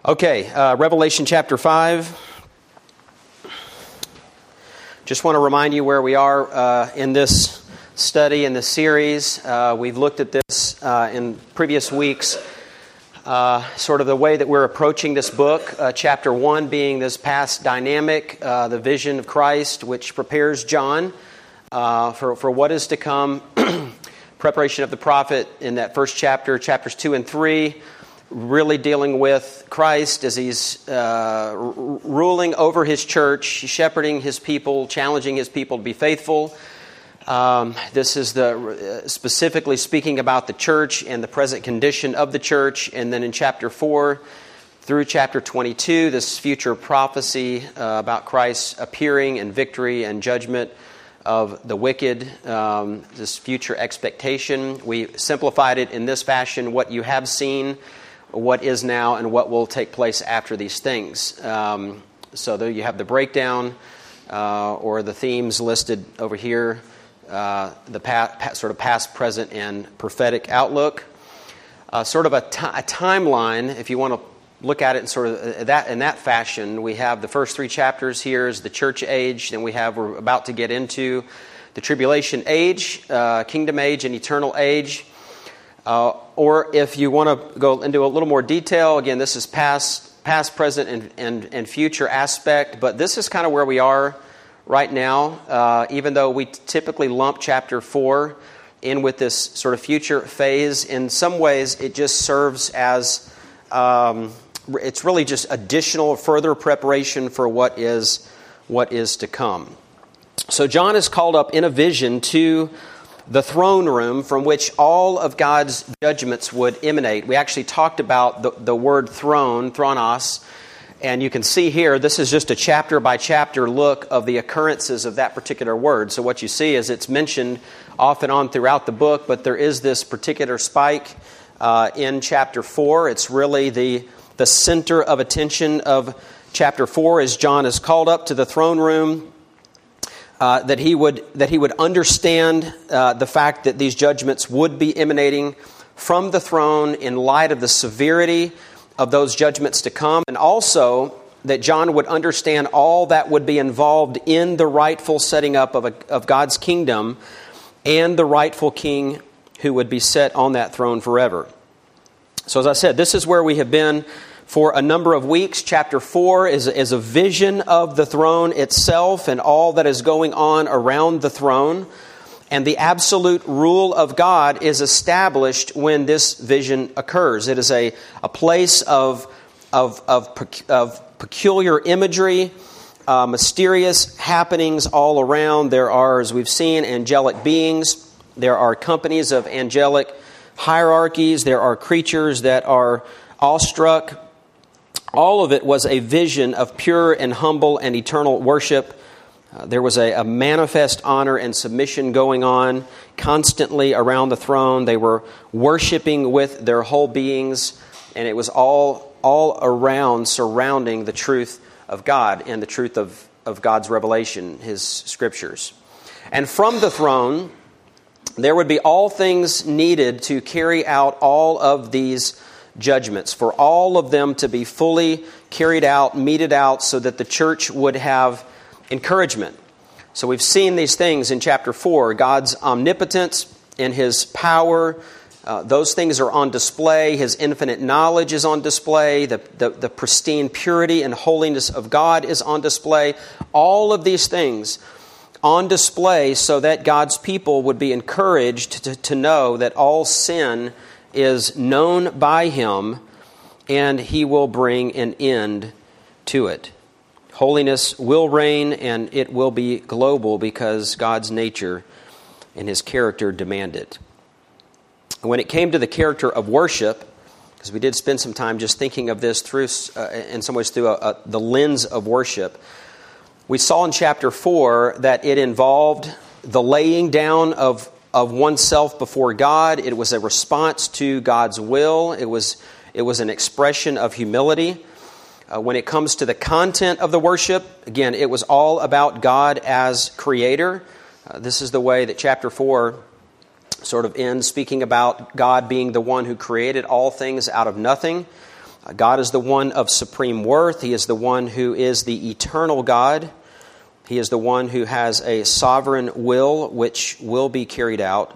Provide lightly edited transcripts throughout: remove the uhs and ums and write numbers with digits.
Okay, Revelation chapter 5. Just want to remind you where we are in this study, in this series. We've looked at this in previous weeks, sort of the way that we're approaching this book. Chapter 1 being this past dynamic, the vision of Christ, which prepares John for what is to come. Preparation of the prophet in that first chapter, chapters 2 and 3. Really dealing with Christ as he's ruling over his church, shepherding his people, challenging his people to be faithful. This is specifically speaking about the church and the present condition of the church. And then in chapter 4 through chapter 22, this future prophecy about Christ's appearing and victory and judgment of the wicked, this future expectation. We simplified it in this fashion: what you have seen, what is now, and what will take place after these things. So there you have the breakdown, or the themes listed over here, the sort of past, present, and prophetic outlook. Sort of a timeline, if you want to look at it in sort of that fashion. We have the first 3 chapters here is the church age, then we're about to get into the tribulation age, kingdom age, and eternal age. Or if you want to go into a little more detail, again, this is past, present, and future aspect. But this is kind of where we are right now, even though we typically lump chapter 4 in with this sort of future phase. In some ways, it just serves as, it's really just additional, further preparation for what is to come. So John is called up in a vision to the throne room from which all of God's judgments would emanate. We actually talked about the word throne, thronos, and you can see here, this is just a chapter-by-chapter look of the occurrences of that particular word. So what you see is it's mentioned off and on throughout the book, but there is this particular spike in chapter 4. It's really the center of attention of chapter 4 as John is called up to the throne room. That he would understand the fact that these judgments would be emanating from the throne in light of the severity of those judgments to come, and also that John would understand all that would be involved in the rightful setting up of God's kingdom and the rightful king who would be set on that throne forever. So as I said, this is where we have been for a number of weeks. Chapter 4 is a vision of the throne itself and all that is going on around the throne. And the absolute rule of God is established when this vision occurs. It is a place of peculiar imagery, mysterious happenings all around. There are, as we've seen, angelic beings. There are companies of angelic hierarchies. There are creatures that are awestruck. All of it was a vision of pure and humble and eternal worship. There was a manifest honor and submission going on constantly around the throne. They were worshiping with their whole beings, and it was all around surrounding the truth of God and the truth of God's revelation, His Scriptures. And from the throne, there would be all things needed to carry out all of these judgments, for all of them to be fully carried out, meted out, so that the church would have encouragement. So we've seen these things in chapter 4. God's omnipotence and His power, those things are on display. His infinite knowledge is on display. The pristine purity and holiness of God is on display. All of these things on display so that God's people would be encouraged to know that all sin is known by Him, and He will bring an end to it. Holiness will reign, and it will be global because God's nature and His character demand it. When it came to the character of worship, because we did spend some time just thinking of this through, in some ways, through the lens of worship, we saw in chapter 4 that it involved the laying down of oneself before God. It was a response to God's will. It was an expression of humility. When it comes to the content of the worship, again, it was all about God as creator. This is the way that chapter 4 sort of ends, speaking about God being the one who created all things out of nothing. God is the one of supreme worth. He is the one who is the eternal God. He is the one who has a sovereign will which will be carried out.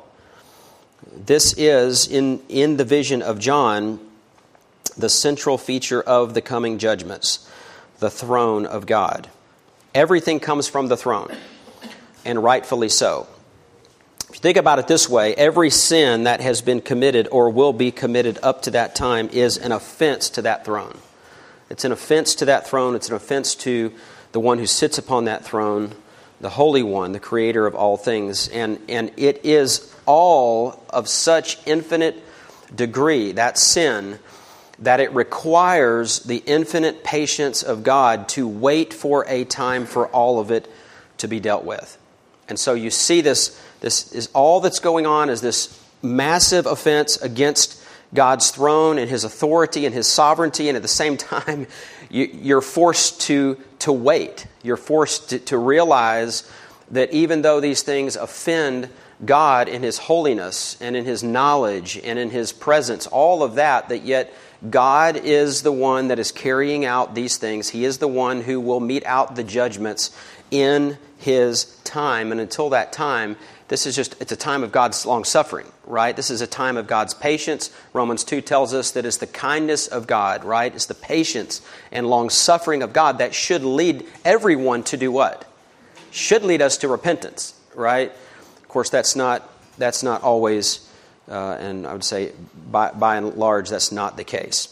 This is, in the vision of John, the central feature of the coming judgments, the throne of God. Everything comes from the throne, and rightfully so. If you think about it this way, every sin that has been committed or will be committed up to that time is an offense to that throne. It's an offense to that throne. It's an offense to the one who sits upon that throne, the Holy One, the Creator of all things. And it is all of such infinite degree, that sin, that it requires the infinite patience of God to wait for a time for all of it to be dealt with. And so you see this is all that's going on is this massive offense against God's throne and His authority and His sovereignty, and at the same time, you're forced to wait. You're forced to realize that even though these things offend God in His holiness and in His knowledge and in His presence, all of that yet God is the one that is carrying out these things. He is the one who will mete out the judgments in His time. And until that time, it's a time of God's long suffering, right? This is a time of God's patience. Romans 2 tells us that it's the kindness of God, right? It's the patience and long suffering of God that should lead everyone to do what? Should lead us to repentance, right? Of course, that's not always, and I would say by and large, that's not the case.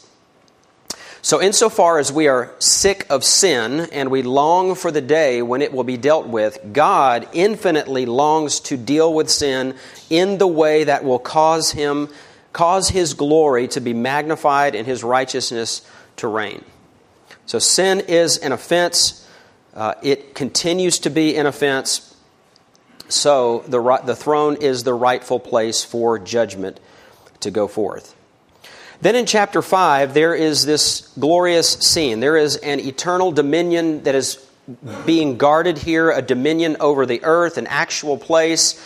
So insofar as we are sick of sin and we long for the day when it will be dealt with, God infinitely longs to deal with sin in the way that will cause His glory to be magnified and His righteousness to reign. So sin is an offense. It continues to be an offense. So the throne is the rightful place for judgment to go forth. Then in chapter 5, there is this glorious scene. There is an eternal dominion that is being guarded here, a dominion over the earth, an actual place.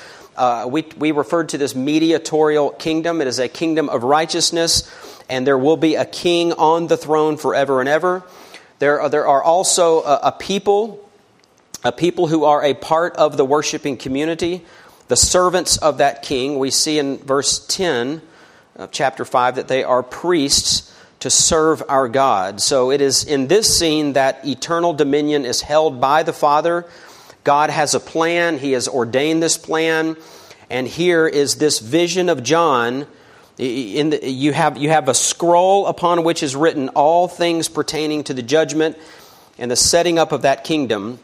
We referred to this mediatorial kingdom. It is a kingdom of righteousness, and there will be a king on the throne forever and ever. There are also a people who are a part of the worshiping community, the servants of that king. We see in verse 10 of chapter 5 that they are priests to serve our God. So it is in this scene that eternal dominion is held by the Father. God has a plan. He has ordained this plan. And here is this vision of John. You have a scroll upon which is written all things pertaining to the judgment and the setting up of that kingdom.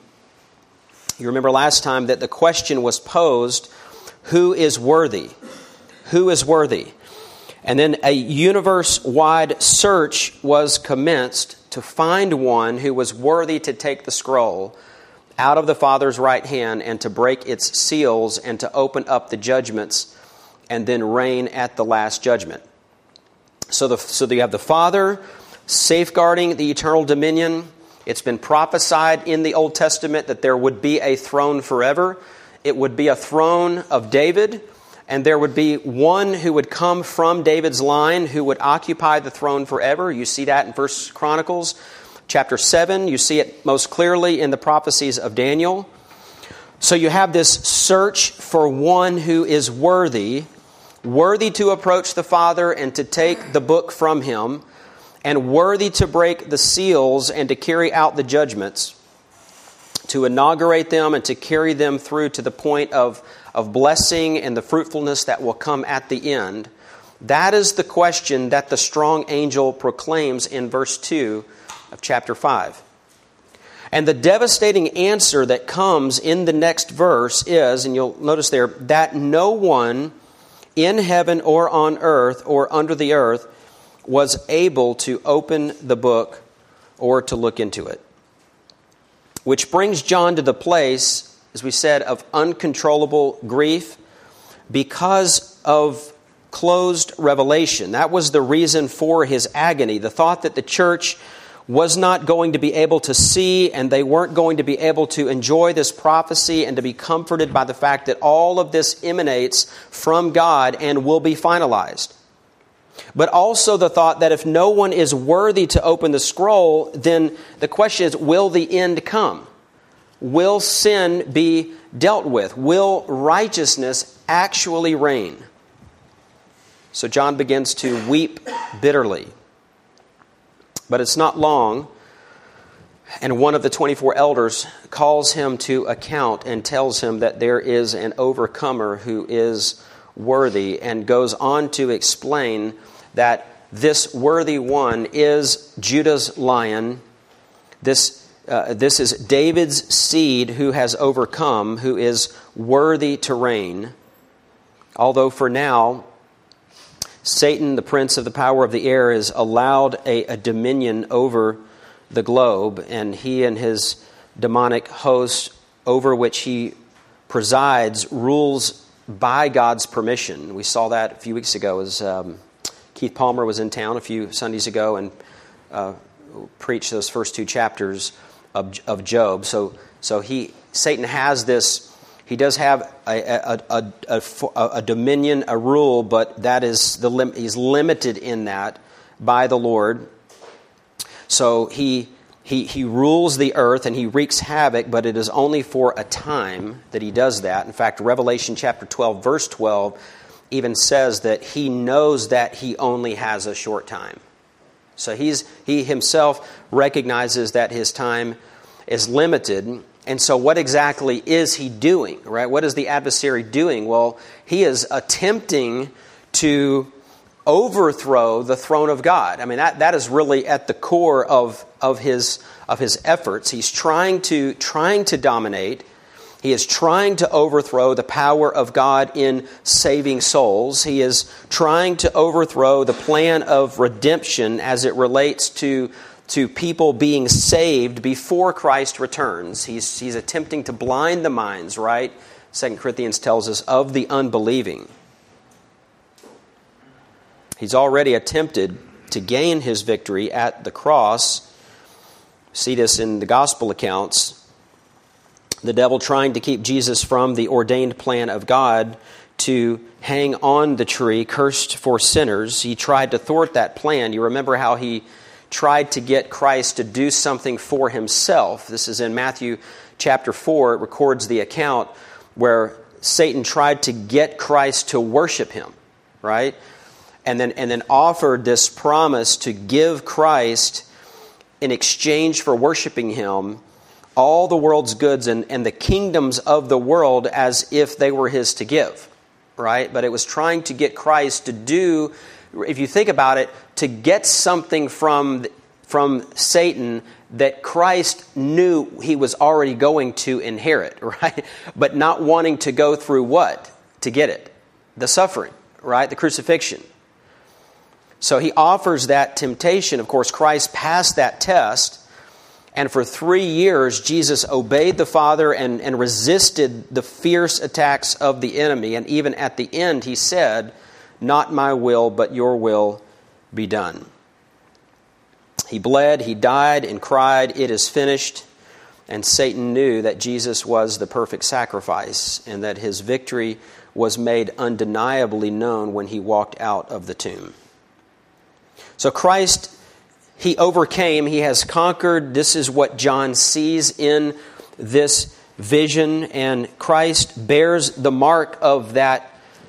You remember last time that the question was posed, who is worthy? Who is worthy? And then a universe-wide search was commenced to find one who was worthy to take the scroll out of the Father's right hand and to break its seals and to open up the judgments and then reign at the last judgment. So you have the Father safeguarding the eternal dominion. It's been prophesied in the Old Testament that there would be a throne forever. It would be a throne of David, and there would be one who would come from David's line who would occupy the throne forever. You see that in 1 Chronicles chapter 7. You see it most clearly in the prophecies of Daniel. So you have this search for one who is worthy to approach the Father and to take the book from Him, and worthy to break the seals and to carry out the judgments, to inaugurate them and to carry them through to the point of blessing and the fruitfulness that will come at the end. That is the question that the strong angel proclaims in verse 2 of chapter 5. And the devastating answer that comes in the next verse is, and you'll notice there, that no one in heaven or on earth or under the earth was able to open the book or to look into it. Which brings John to the place, as we said, of uncontrollable grief because of closed revelation. That was the reason for his agony. The thought that the church was not going to be able to see and they weren't going to be able to enjoy this prophecy and to be comforted by the fact that all of this emanates from God and will be finalized. but also the thought that if no one is worthy to open the scroll, then the question is, will the end come? Will sin be dealt with? Will righteousness actually reign? So John begins to weep bitterly. But it's not long, and one of the 24 elders calls him to account and tells him that there is an overcomer who is worthy, and goes on to explain that this worthy one is Judah's Lion. This is David's seed who has overcome, who is worthy to reign. Although for now, Satan, the prince of the power of the air, is allowed a dominion over the globe, and he and his demonic host over which he presides rules by God's permission. We saw that a few weeks ago as Keith Palmer was in town a few Sundays ago and preached those first 2 chapters of Job. So Satan has this. He does have a dominion, a rule, but that is he's limited in that by the Lord. So he rules the earth and he wreaks havoc, but it is only for a time that he does that. In fact, Revelation chapter 12, verse 12, even says that he knows that he only has a short time. So he himself recognizes that his time is limited. And so what exactly is he doing, right? What is the adversary doing? Well, he is attempting to overthrow the throne of God. I mean, that is really at the core of his efforts. He's trying to dominate. He is trying to overthrow the power of God in saving souls. He is trying to overthrow the plan of redemption as it relates to people being saved before Christ returns. He's attempting to blind the minds, right? 2 Corinthians tells us, of the unbelieving. He's already attempted to gain his victory at the cross. See this in the gospel accounts. The devil trying to keep Jesus from the ordained plan of God to hang on the tree, cursed for sinners. He tried to thwart that plan. You remember how he tried to get Christ to do something for himself. This is in Matthew chapter 4. It records the account where Satan tried to get Christ to worship him, right? And then offered this promise to give Christ, in exchange for worshiping him, all the world's goods and the kingdoms of the world as if they were his to give, right? But it was trying to get Christ to do, if you think about it, to get something from Satan that Christ knew he was already going to inherit, right? But not wanting to go through what? To get it. The suffering, right? The crucifixion. So he offers that temptation. Of course, Christ passed that test. And for 3 years, Jesus obeyed the Father and resisted the fierce attacks of the enemy. And even at the end, he said, "Not my will, but your will be done." He bled, he died, and cried, "It is finished." And Satan knew that Jesus was the perfect sacrifice and that his victory was made undeniably known when he walked out of the tomb. So Christ, he overcame, he has conquered. This is what John sees in this vision, and Christ bears the mark of that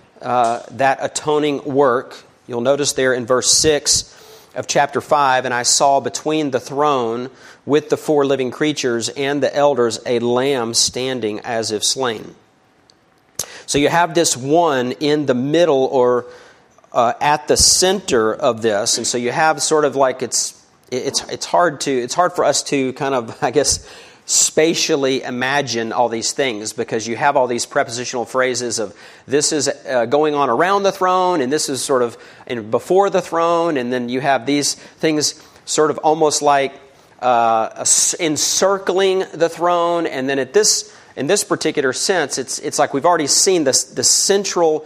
atoning work. You'll notice there in verse 6 of chapter 5, "And I saw between the throne with the 4 living creatures and the elders a lamb standing as if slain." So you have this one in the middle, or at the center of this, and so you have sort of like it's hard for us to kind of, I guess, spatially imagine all these things, because you have all these prepositional phrases of this is going on around the throne, and this is sort of before the throne, and then you have these things sort of almost like encircling the throne, and then in this particular sense, it's like we've already seen the central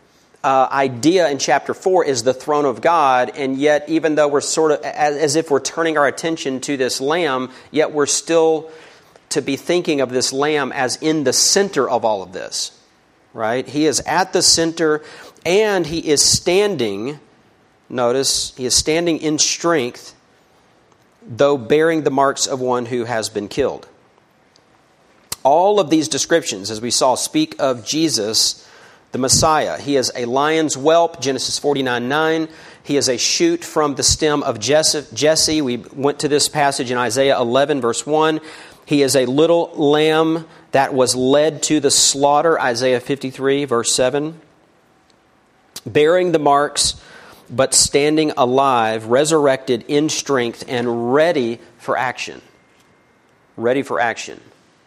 idea in chapter 4 is the throne of God, and yet even though we're sort of as if we're turning our attention to this lamb, yet we're still to be thinking of this lamb as in the center of all of this, right? He is at the center, and he is standing notice, he is standing in strength, though bearing the marks of one who has been killed. All of these descriptions, as we saw, speak of Jesus, the Messiah. He is a lion's whelp, Genesis 49:9. He is a shoot from the stem of Jesse. We went to this passage in Isaiah 11, verse 1. He is a little lamb that was led to the slaughter, Isaiah 53, verse 7. Bearing the marks, but standing alive, resurrected in strength, and ready for action. Ready for action.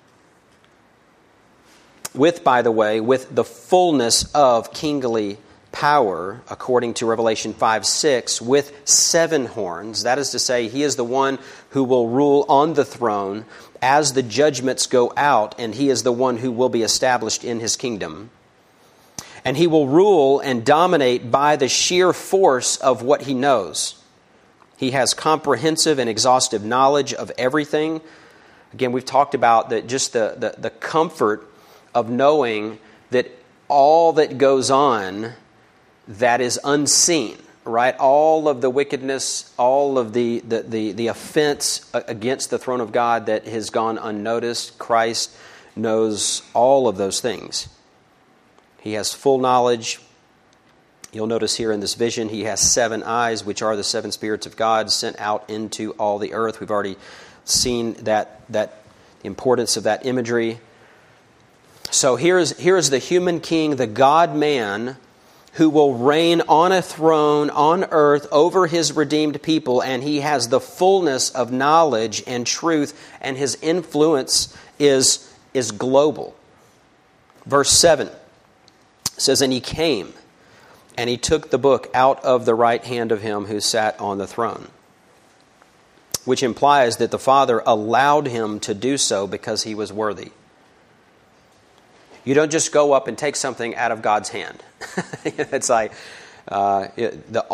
With, by the way, with the fullness of kingly power, according to Revelation 5:6, with 7 horns. That is to say, he is the one who will rule on the throne as the judgments go out, and he is the one who will be established in his kingdom. And he will rule and dominate by the sheer force of what he knows. He has comprehensive and exhaustive knowledge of everything. Again, we've talked about the comfort of knowing that all that goes on that is unseen, right? All of the wickedness, all of the offense against the throne of God that has gone unnoticed, Christ knows all of those things. He has full knowledge. You'll notice here in this vision, he has 7 eyes, which are the 7 spirits of God sent out into all the earth. We've already seen that importance of that imagery. So here is the human king, the God-man, who will reign on a throne on earth over his redeemed people, and he has the fullness of knowledge and truth, and his influence is global. Verse 7 says, "And he came, and he took the book out of the right hand of him who sat on the throne," which implies that the Father allowed him to do so because he was worthy. You don't just go up and take something out of God's hand. It's like the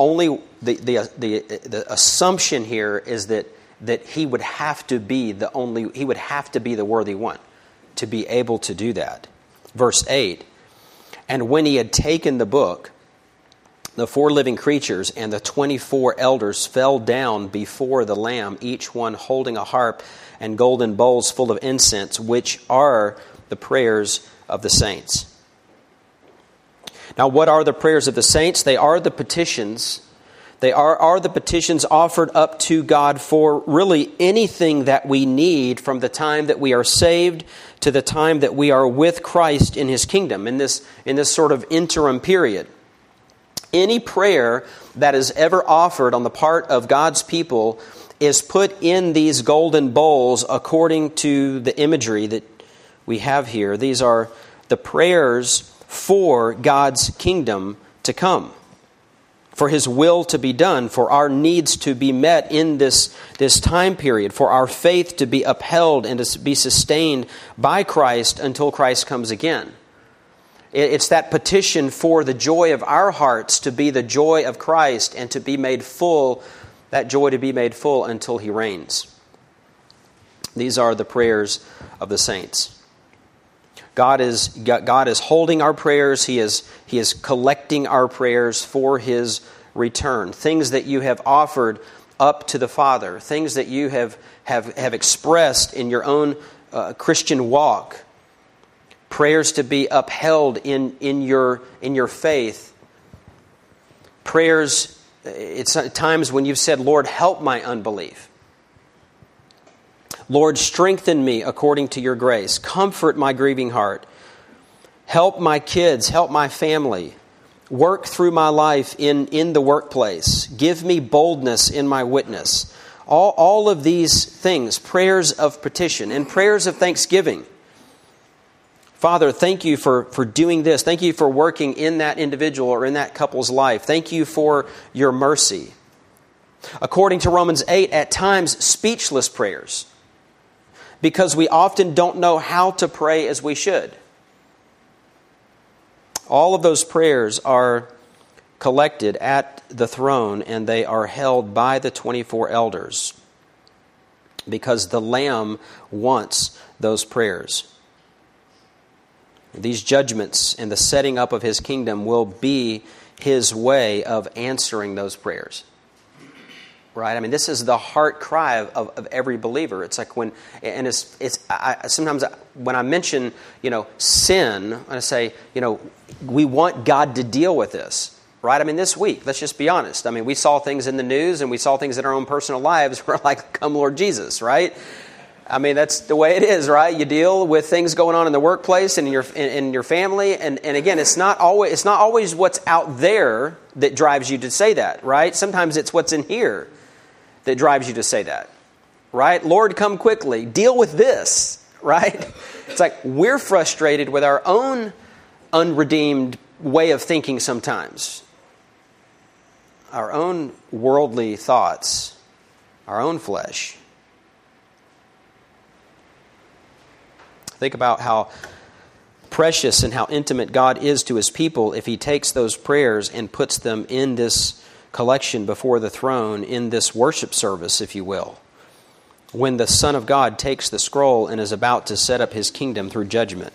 assumption here is that he would have to be the worthy one to be able to do that. Verse 8, "And when he had taken the book, the 4 living creatures and the 24 elders fell down before the Lamb, each one holding a harp and golden bowls full of incense, which are the prayers of the saints." Now, what are the prayers of the saints? They are the petitions. They are the petitions offered up to God for really anything that we need from the time that we are saved to the time that we are with Christ in his kingdom, in this sort of interim period. Any prayer that is ever offered on the part of God's people is put in these golden bowls according to the imagery that we have here. These are the prayers for God's kingdom to come, for his will to be done, for our needs to be met in this time period, for our faith to be upheld and to be sustained by Christ until Christ comes again. It's that petition for the joy of our hearts to be the joy of Christ and to be made full, that joy to be made full until he reigns. These are the prayers of the saints. God is holding our prayers. He is collecting our prayers for his return. Things that you have offered up to the Father, things that you have expressed in your own Christian walk, prayers to be upheld in your faith. Prayers, it's times when you've said, "Lord, help my unbelief. Lord, strengthen me according to your grace. Comfort my grieving heart. Help my kids. Help my family. Work through my life in the workplace. Give me boldness in my witness." All of these things, prayers of petition and prayers of thanksgiving. Father, thank you for doing this. Thank you for working in that individual or in that couple's life. Thank you for your mercy. According to Romans 8, at times speechless prayers, because we often don't know how to pray as we should. All of those prayers are collected at the throne, and they are held by the 24 elders because the Lamb wants those prayers. These judgments and the setting up of his kingdom will be His way of answering those prayers. Right? I mean, this is the heart cry of every believer. It's like when, and sometimes when I mention, sin, I say, we want God to deal with this. Right? I mean, this week, let's just be honest. I mean, we saw things in the news and we saw things in our own personal lives where like, come Lord Jesus, right? I mean, that's the way it is, right? You deal with things going on in the workplace and in your family. And again, it's not always what's out there that drives you to say that, right? Sometimes it's what's in here that drives you to say that, right? Lord, come quickly. Deal with this, right? It's like we're frustrated with our own unredeemed way of thinking sometimes. Our own worldly thoughts, our own flesh. Think about how precious and how intimate God is to His people if He takes those prayers and puts them in this collection before the throne, in this worship service, if you will, when the Son of God takes the scroll and is about to set up His kingdom through judgment.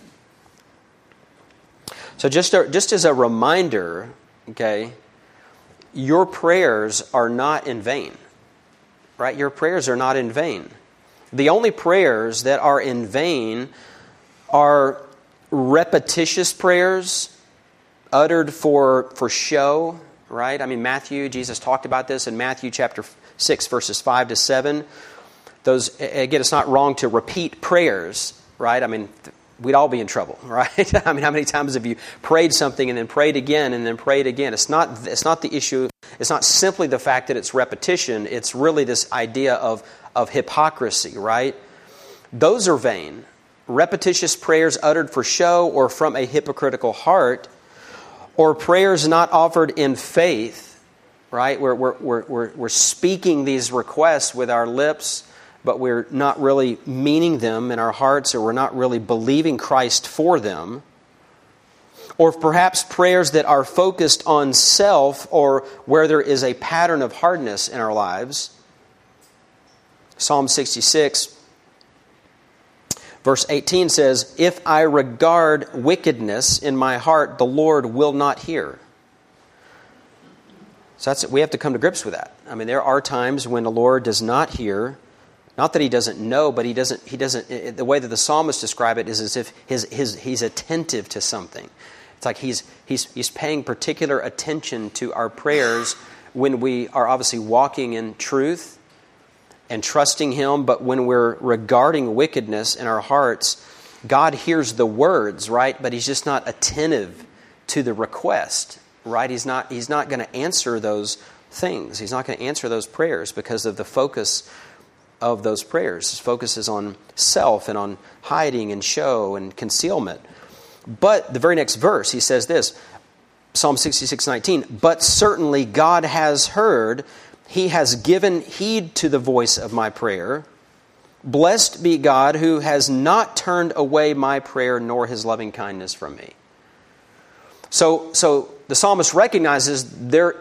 So just as a reminder, okay, your prayers are not in vain, right? Your prayers are not in vain. The only prayers that are in vain are repetitious prayers uttered for show, right? I mean, Jesus talked about this in Matthew chapter 6, verses 5 to 7. Those, again, it's not wrong to repeat prayers, right? I mean, we'd all be in trouble, right? I mean, how many times have you prayed something and then prayed again and then prayed again? It's not the issue. It's not simply the fact that it's repetition. It's really this idea of hypocrisy, right? Those are vain. Repetitious prayers uttered for show or from a hypocritical heart, or prayers not offered in faith, right? We're speaking these requests with our lips, but we're not really meaning them in our hearts, or we're not really believing Christ for them. Or perhaps prayers that are focused on self, or where there is a pattern of hardness in our lives. Psalm 66, verse 18 says, "If I regard wickedness in my heart, the Lord will not hear." So we have to come to grips with that. I mean, there are times when the Lord does not hear. Not that He doesn't know, but He doesn't. The way that the psalmist describes it is as if He's attentive to something. It's like He's paying particular attention to our prayers when we are obviously walking in truth and trusting Him, but when we're regarding wickedness in our hearts, God hears the words, right? But He's just not attentive to the request, right? He's not going to answer those things. He's not going to answer those prayers because of the focus of those prayers. His focus is on self and on hiding and show and concealment. But the very next verse, he says this, Psalm 66:19, "But certainly God has heard, He has given heed to the voice of my prayer. Blessed be God who has not turned away my prayer nor His loving kindness from me." So the psalmist recognizes there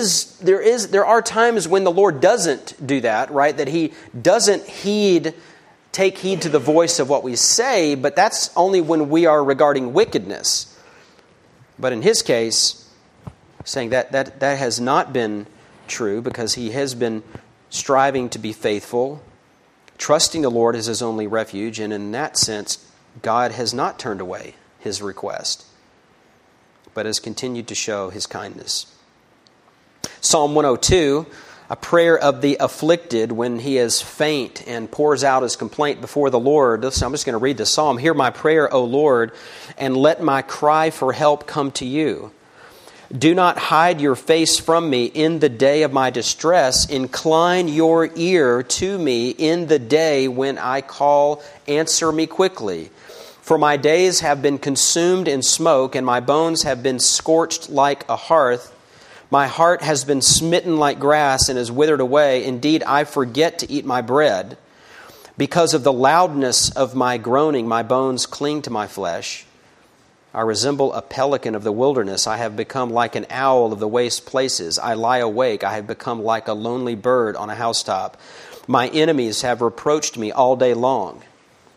are times when the Lord doesn't do that, right? That He doesn't take heed to the voice of what we say, but that's only when we are regarding wickedness. But in His case, saying that has not been true, because He has been striving to be faithful, trusting the Lord as His only refuge, and in that sense, God has not turned away His request, but has continued to show His kindness. Psalm 102, a prayer of the afflicted when he is faint and pours out his complaint before the Lord. Listen, I'm just going to read the psalm. "Hear my prayer, O Lord, and let my cry for help come to you. Do not hide your face from me in the day of my distress. Incline your ear to me in the day when I call. Answer me quickly. For my days have been consumed in smoke, and my bones have been scorched like a hearth. My heart has been smitten like grass and is withered away. Indeed, I forget to eat my bread. Because of the loudness of my groaning, my bones cling to my flesh. I resemble a pelican of the wilderness. I have become like an owl of the waste places. I lie awake. I have become like a lonely bird on a housetop. My enemies have reproached me all day long.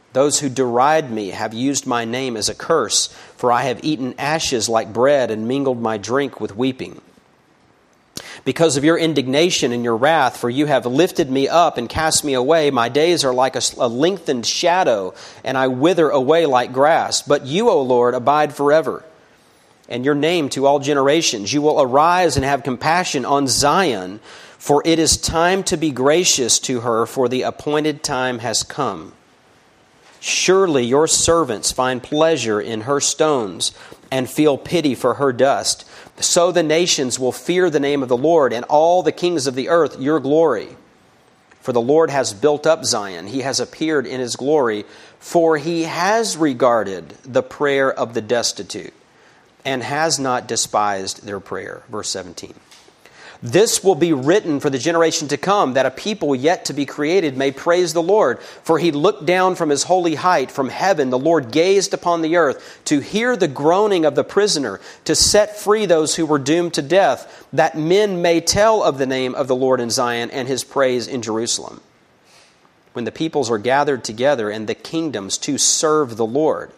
Those who deride me have used my name as a curse, for I have eaten ashes like bread and mingled my drink with weeping. Because of your indignation and your wrath, for you have lifted me up and cast me away, my days are like a lengthened shadow, and I wither away like grass. But you, O Lord, abide forever, and your name to all generations. You will arise and have compassion on Zion, for it is time to be gracious to her, for the appointed time has come. Surely your servants find pleasure in her stones and feel pity for her dust. So the nations will fear the name of the Lord, and all the kings of the earth your glory. For the Lord has built up Zion. He has appeared in his glory, for he has regarded the prayer of the destitute and has not despised their prayer. Verse 17. This will be written for the generation to come, that a people yet to be created may praise the Lord. For he looked down from his holy height, from heaven. The Lord gazed upon the earth to hear the groaning of the prisoner, to set free those who were doomed to death, that men may tell of the name of the Lord in Zion and his praise in Jerusalem. When the peoples are gathered together and the kingdoms to serve the Lord.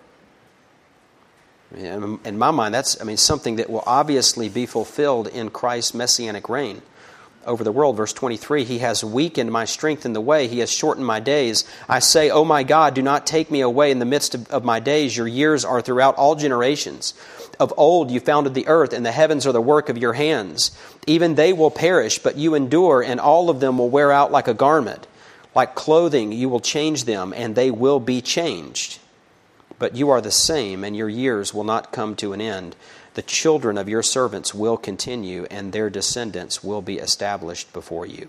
In my mind, that's something that will obviously be fulfilled in Christ's messianic reign over the world. Verse 23, he has weakened my strength in the way. He has shortened my days. I say, O my God, do not take me away in the midst of my days. Your years are throughout all generations. Of old you founded the earth, and the heavens are the work of your hands. Even they will perish, but you endure, and all of them will wear out like a garment. Like clothing, you will change them, and they will be changed. But you are the same, and your years will not come to an end. The children of your servants will continue, and their descendants will be established before you.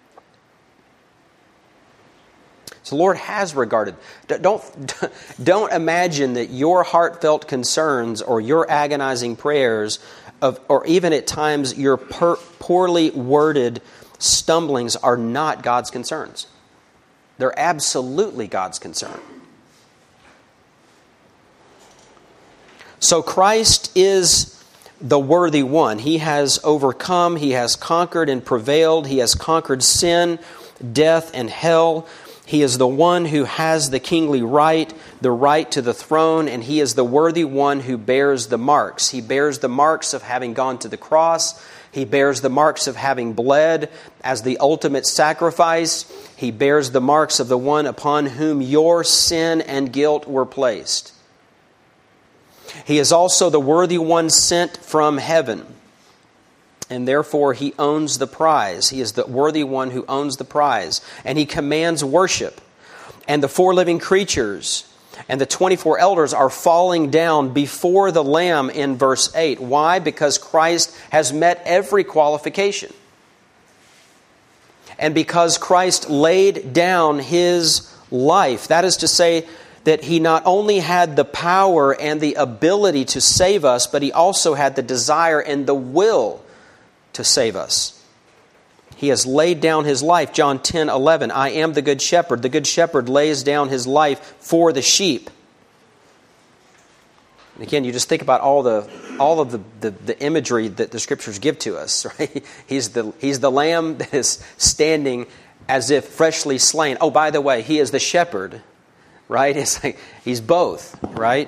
So the Lord has regarded. Don't imagine that your heartfelt concerns or your agonizing prayers, or even at times your poorly worded stumblings are not God's concerns. They're absolutely God's concern. So Christ is the worthy one. He has overcome, he has conquered and prevailed. He has conquered sin, death, and hell. He is the one who has the kingly right, the right to the throne, and he is the worthy one who bears the marks. He bears the marks of having gone to the cross. He bears the marks of having bled as the ultimate sacrifice. He bears the marks of the one upon whom your sin and guilt were placed. He is also the worthy one sent from heaven, and therefore he owns the prize. He is the worthy one who owns the prize, and he commands worship. And the 4 living creatures and the 24 elders are falling down before the Lamb in verse 8. Why? Because Christ has met every qualification. And because Christ laid down his life, that is to say, that he not only had the power and the ability to save us, but he also had the desire and the will to save us. He has laid down his life. John 10:11, I am the good shepherd. The good shepherd lays down his life for the sheep. And again, you just think about all of the imagery that the Scriptures give to us. Right? He's the lamb that is standing as if freshly slain. Oh, by the way, he is the shepherd. Right? It's like he's both, right?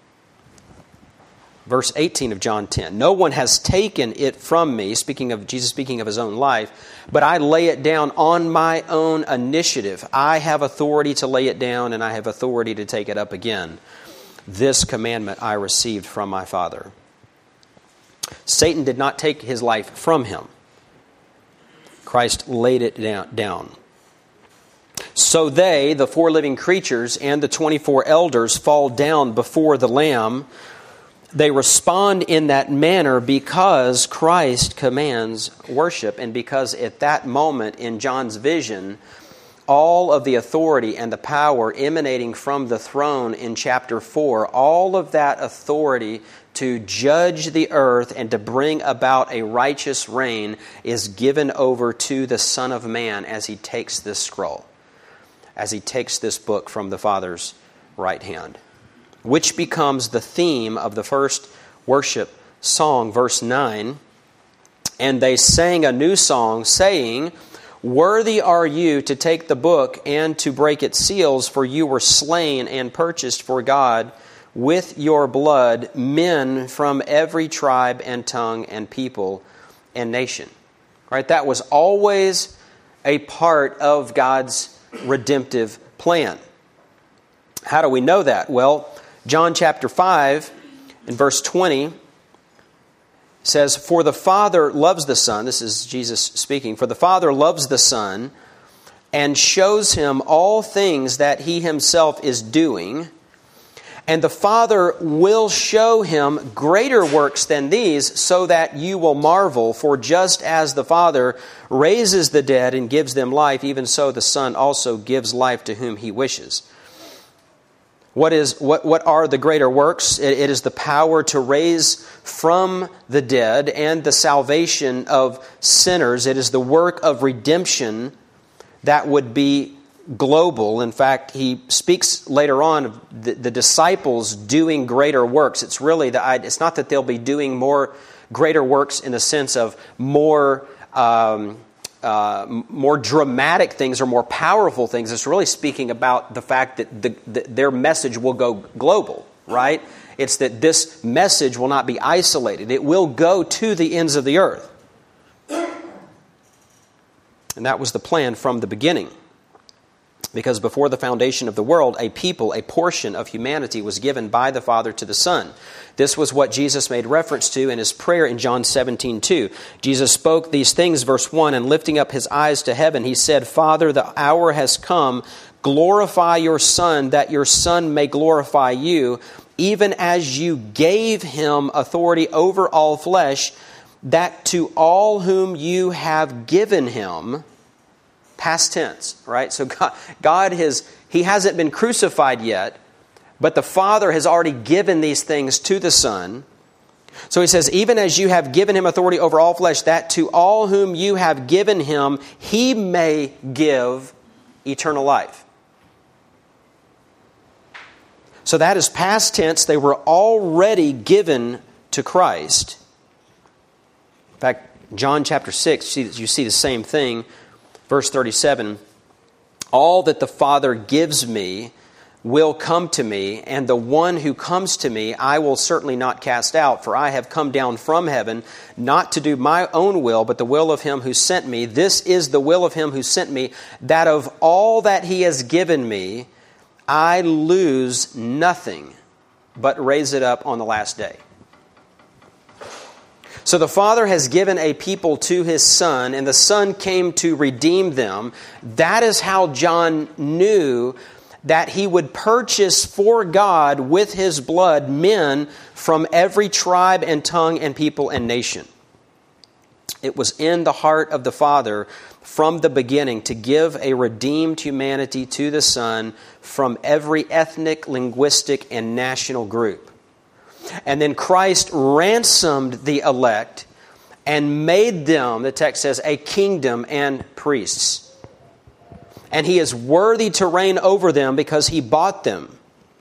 Verse 18 of John 10. No one has taken it from me, Jesus speaking of his own life, but I lay it down on my own initiative. I have authority to lay it down, and I have authority to take it up again. This commandment I received from my Father. Satan did not take his life from him. Christ laid it down. So they, the 4 living creatures and the 24 elders, fall down before the Lamb. They respond in that manner because Christ commands worship, and because at that moment in John's vision, all of the authority and the power emanating from the throne in chapter 4, all of that authority to judge the earth and to bring about a righteous reign is given over to the Son of Man as he takes this scroll, as he takes this book from the Father's right hand, which becomes the theme of the first worship song, verse 9. And they sang a new song, saying, Worthy are you to take the book and to break its seals, for you were slain and purchased for God with your blood men from every tribe and tongue and people and nation. Right? That was always a part of God's redemptive plan. How do we know that? Well, John chapter 5 in verse 20 says, "For the Father loves the Son," this is Jesus speaking, "for the Father loves the Son and shows him all things that he himself is doing, and the Father will show him greater works than these, so that you will marvel. For just as the Father raises the dead and gives them life, even so the Son also gives life to whom he wishes." What are the greater works? It is the power to raise from the dead and the salvation of sinners. It is the work of redemption that would be global. In fact, he speaks later on of the disciples doing greater works. It's really it's not that they'll be doing more greater works in the sense of more dramatic things or more powerful things. It's really speaking about the fact that their message will go global, right? It's that this message will not be isolated. It will go to the ends of the earth. And that was the plan from the beginning. Because before the foundation of the world, a people, a portion of humanity was given by the Father to the Son. This was what Jesus made reference to in his prayer in John 17:2. Jesus spoke these things, verse 1, and lifting up his eyes to heaven, he said, "Father, the hour has come. Glorify your Son, that your Son may glorify you, even as you gave him authority over all flesh, that to all whom you have given him," past tense, right? So God He hasn't been crucified yet, but the Father has already given these things to the Son. So he says, "Even as you have given him authority over all flesh, that to all whom you have given him, he may give eternal life." So that is past tense. They were already given to Christ. In fact, John chapter 6, you see the same thing. Verse 37, "All that the Father gives me will come to me, and the one who comes to me I will certainly not cast out. For I have come down from heaven, not to do my own will, but the will of him who sent me. This is the will of him who sent me, that of all that he has given me, I lose nothing, but raise it up on the last day." So the Father has given a people to his Son, and the Son came to redeem them. That is how John knew that he would purchase for God with his blood men from every tribe and tongue and people and nation. It was in the heart of the Father from the beginning to give a redeemed humanity to the Son from every ethnic, linguistic, and national group. And then Christ ransomed the elect and made them, the text says, a kingdom and priests. And he is worthy to reign over them because he bought them.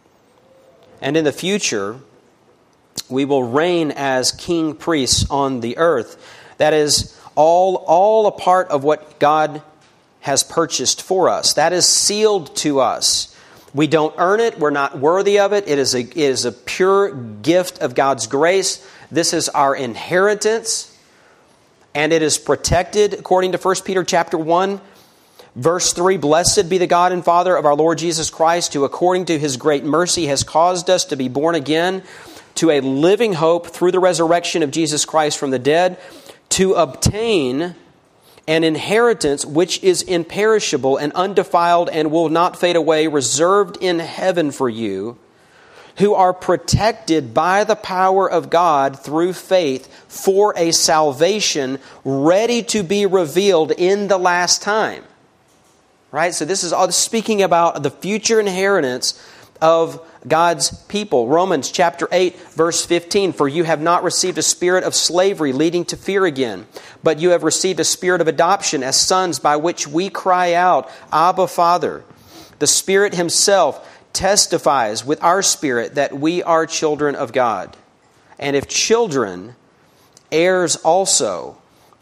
And in the future, we will reign as king priests on the earth. That is all a part of what God has purchased for us. That is sealed to us. We don't earn it. We're not worthy of it. It is a pure gift of God's grace. This is our inheritance. And it is protected according to 1 Peter chapter 1, verse 3. "Blessed be the God and Father of our Lord Jesus Christ, who according to his great mercy has caused us to be born again to a living hope through the resurrection of Jesus Christ from the dead, to obtain an inheritance which is imperishable and undefiled and will not fade away, reserved in heaven for you, who are protected by the power of God through faith for a salvation ready to be revealed in the last time." Right? So this is all speaking about the future inheritance of God's people. Romans chapter 8, verse 15, "For you have not received a spirit of slavery leading to fear again, but you have received a spirit of adoption as sons, by which we cry out, Abba, Father. The Spirit himself testifies with our spirit that we are children of God. And if children, heirs also,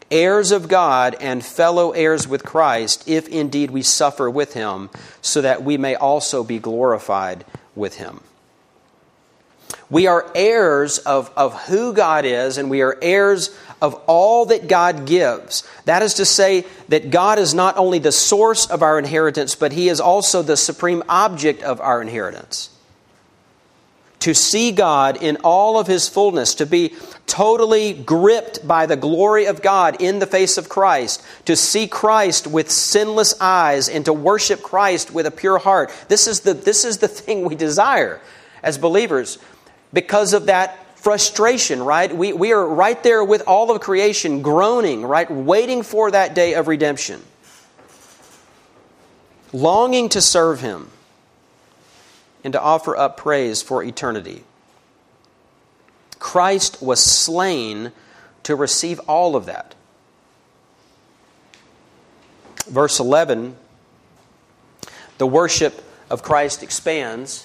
heirs of God and fellow heirs with Christ, if indeed we suffer with him, so that we may also be glorified with him. We are heirs of who God is, and we are heirs of all that God gives. That is to say that God is not only the source of our inheritance, but he is also the supreme object of our inheritance. To see God in all of his fullness, to be totally gripped by the glory of God in the face of Christ, to see Christ with sinless eyes, and to worship Christ with a pure heart. This is the thing we desire as believers because of that frustration, right? We are right there with all of creation, groaning, right? Waiting for that day of redemption. Longing to serve him and to offer up praise for eternity. Christ was slain to receive all of that. Verse 11, the worship of Christ expands.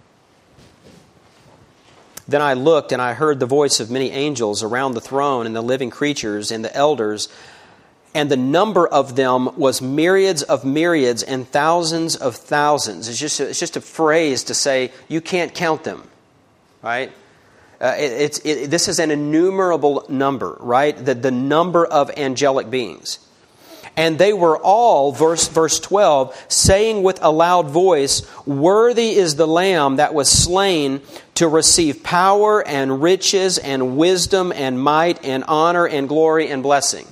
Then I looked, and I heard the voice of many angels around the throne, and the living creatures, and the elders, and the number of them was myriads of myriads and thousands of thousands. It's just a phrase to say you can't count them, right? This is an innumerable number, right? The number of angelic beings. And they were all, verse 12, saying with a loud voice, "Worthy is the Lamb that was slain to receive power and riches and wisdom and might and honor and glory and blessing."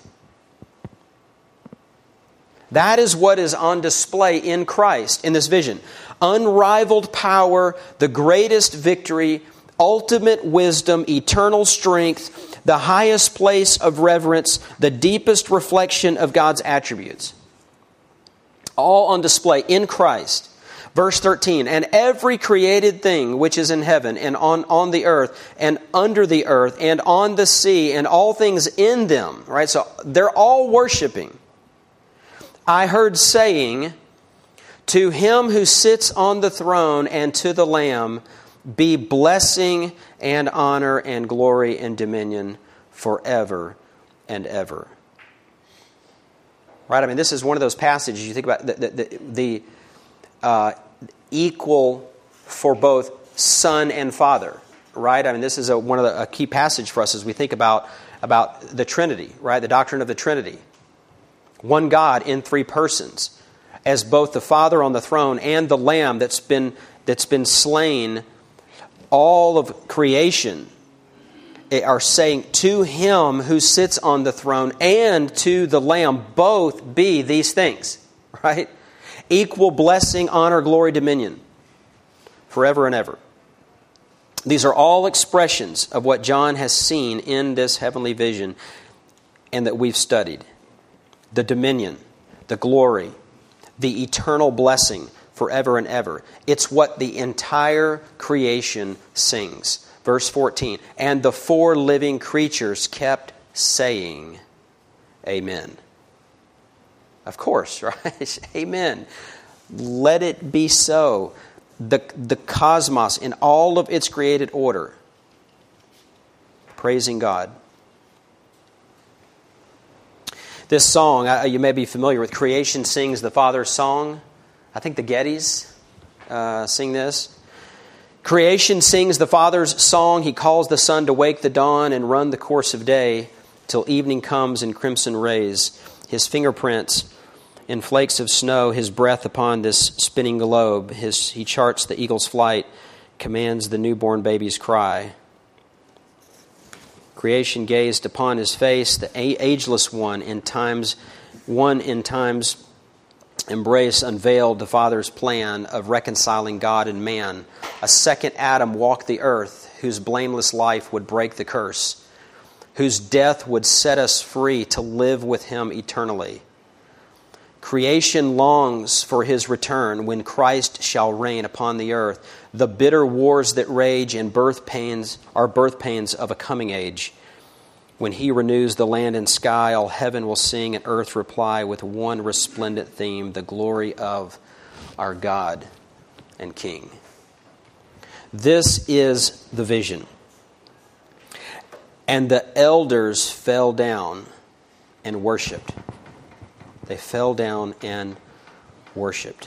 That is what is on display in Christ in this vision. Unrivaled power, the greatest victory, ultimate wisdom, eternal strength, the highest place of reverence, the deepest reflection of God's attributes. All on display in Christ. Verse 13, "And every created thing which is in heaven and on the earth and under the earth and on the sea and all things in them," right? So they're all worshiping. "I heard saying, to him who sits on the throne and to the Lamb be blessing and honor and glory and dominion forever and ever." Right? I mean, this is one of those passages you think about the equal for both Son and Father. Right? I mean, this is a key passage for us as we think about the Trinity. Right? The doctrine of the Trinity. One God in three persons, as both the Father on the throne and the Lamb that's been slain. All of creation are saying to him who sits on the throne and to the Lamb both be these things, right? Equal blessing, honor, glory, dominion, forever and ever. These are all expressions of what John has seen in this heavenly vision and that we've studied. The dominion, the glory, the eternal blessing forever and ever. It's what the entire creation sings. Verse 14, "And the four living creatures kept saying, Amen." Of course, right? Amen. Let it be so. The cosmos in all of its created order, praising God. This song, you may be familiar with, "Creation Sings the Father's Song." I think the Gettys sing this. Creation sings the Father's song. He calls the sun to wake the dawn and run the course of day till evening comes in crimson rays. His fingerprints in flakes of snow, his breath upon this spinning globe. He charts the eagle's flight, commands the newborn baby's cry. Creation gazed upon his face, the ageless one in time's embrace unveiled the Father's plan of reconciling God and man. A second Adam walked the earth, whose blameless life would break the curse, whose death would set us free to live with him eternally. Creation longs for his return when Christ shall reign upon the earth. The bitter wars that rage and birth pains are birth pains of a coming age. When he renews the land and sky, all heaven will sing and earth reply with one resplendent theme, the glory of our God and King. This is the vision. And the elders fell down and worshiped. They fell down and worshiped.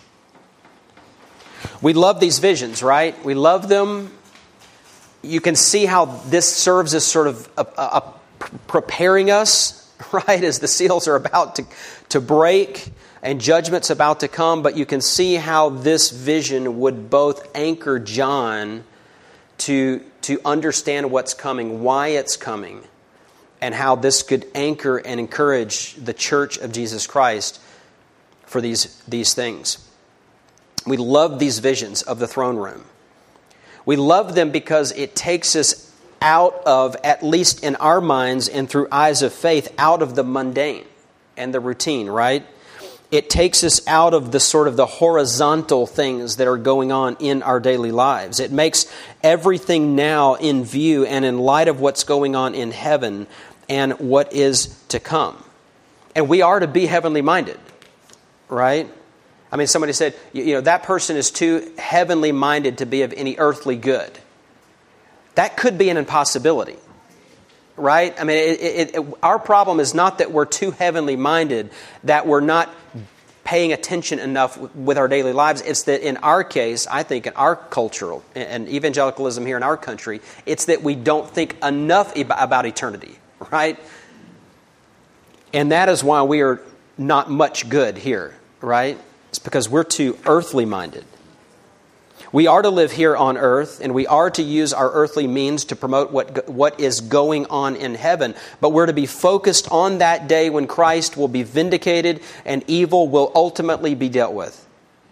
We love these visions, right? We love them. You can see how this serves as sort of preparing us, right, as the seals are about to break and judgment's about to come. But you can see how this vision would both anchor John to understand what's coming, why it's coming, and how this could anchor and encourage the church of Jesus Christ for these things. We love these visions of the throne room. We love them because it takes us out of, at least in our minds and through eyes of faith, out of the mundane and the routine, right? It takes us out of the sort of the horizontal things that are going on in our daily lives. It makes everything now in view and in light of what's going on in heaven and what is to come. And we are to be heavenly minded, right? I mean, somebody said, that person is too heavenly minded to be of any earthly good. That could be an impossibility, right? I mean, our problem is not that we're too heavenly minded, that we're not paying attention enough with our daily lives. It's that in our case, I think in our cultural and evangelicalism here in our country, it's that we don't think enough about eternity, right? And that is why we are not much good here, right? It's because we're too earthly minded. We are to live here on earth, and we are to use our earthly means to promote what is going on in heaven. But we're to be focused on that day when Christ will be vindicated and evil will ultimately be dealt with.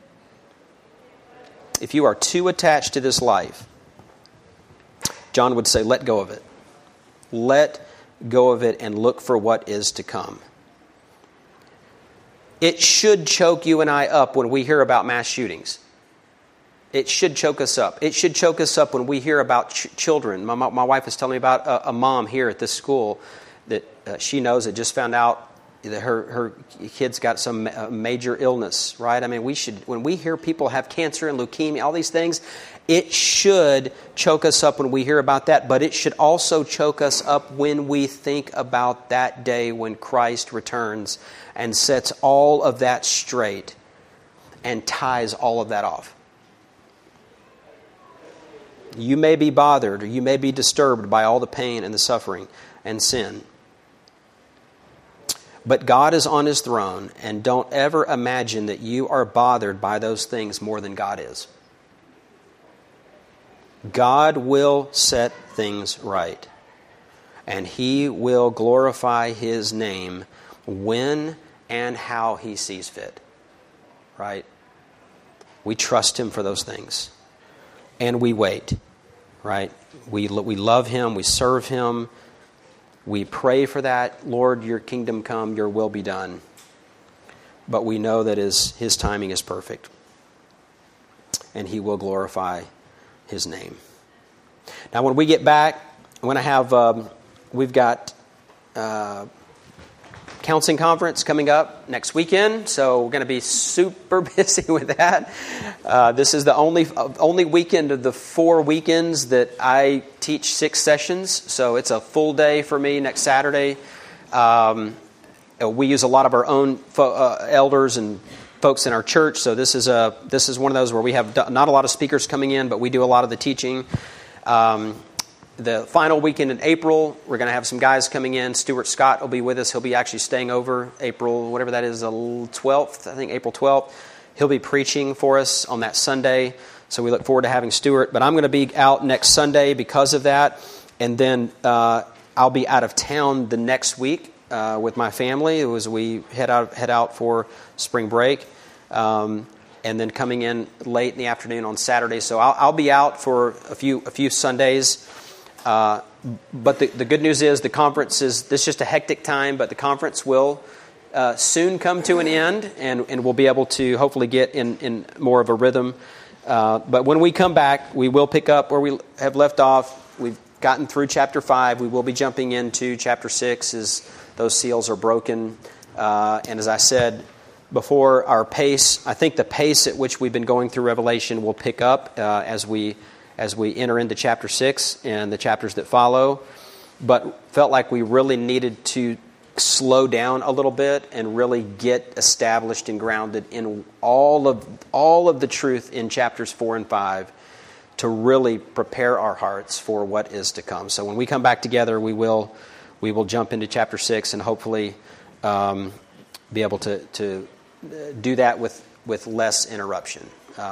If you are too attached to this life, John would say, let go of it. Let go of it and look for what is to come. It should choke you and I up when we hear about mass shootings. It should choke us up. It should choke us up when we hear about children. My wife was telling me about a mom here at this school that she knows that just found out that her kid's got some major illness, right? I mean, when we hear people have cancer and leukemia, all these things, it should choke us up when we hear about that, but it should also choke us up when we think about that day when Christ returns and sets all of that straight and ties all of that off. You may be bothered or you may be disturbed by all the pain and the suffering and sin. But God is on His throne, and don't ever imagine that you are bothered by those things more than God is. God will set things right, and He will glorify His name when and how He sees fit. Right? We trust Him for those things. And we wait, right? We love Him, we serve Him, we pray for that. Lord, your kingdom come, your will be done. But we know that His timing is perfect. And He will glorify His name. Now when we get back, I'm going to have, we've got counseling conference coming up next weekend, so we're going to be super busy with that. This is the only weekend of the 4 weekends that I teach 6 sessions, so it's a full day for me next Saturday. We use a lot of our own elders and folks in our church, so this is one of those where we have not a lot of speakers coming in, but we do a lot of the teaching. The final weekend in April, we're going to have some guys coming in. Stuart Scott will be with us. He'll be actually staying over April, whatever that is, the 12th, I think April 12th. He'll be preaching for us on that Sunday. So we look forward to having Stuart. But I'm going to be out next Sunday because of that. And then I'll be out of town the next week with my family as we head out for spring break. And then coming in late in the afternoon on Saturday. So I'll be out for a few Sundays. But the good news is the conference this is just a hectic time, but the conference will soon come to an end, and we'll be able to hopefully get in more of a rhythm. But when we come back, we will pick up where we have left off. We've gotten through chapter 5. We will be jumping into chapter 6 as those seals are broken. And as I said before, our pace, I think the pace at which we've been going through Revelation will pick up as we enter into chapter 6 and the chapters that follow, but felt like we really needed to slow down a little bit and really get established and grounded in all of the truth in chapters 4 and 5 to really prepare our hearts for what is to come. So when we come back together, we will jump into chapter 6 and hopefully be able to do that with less interruption.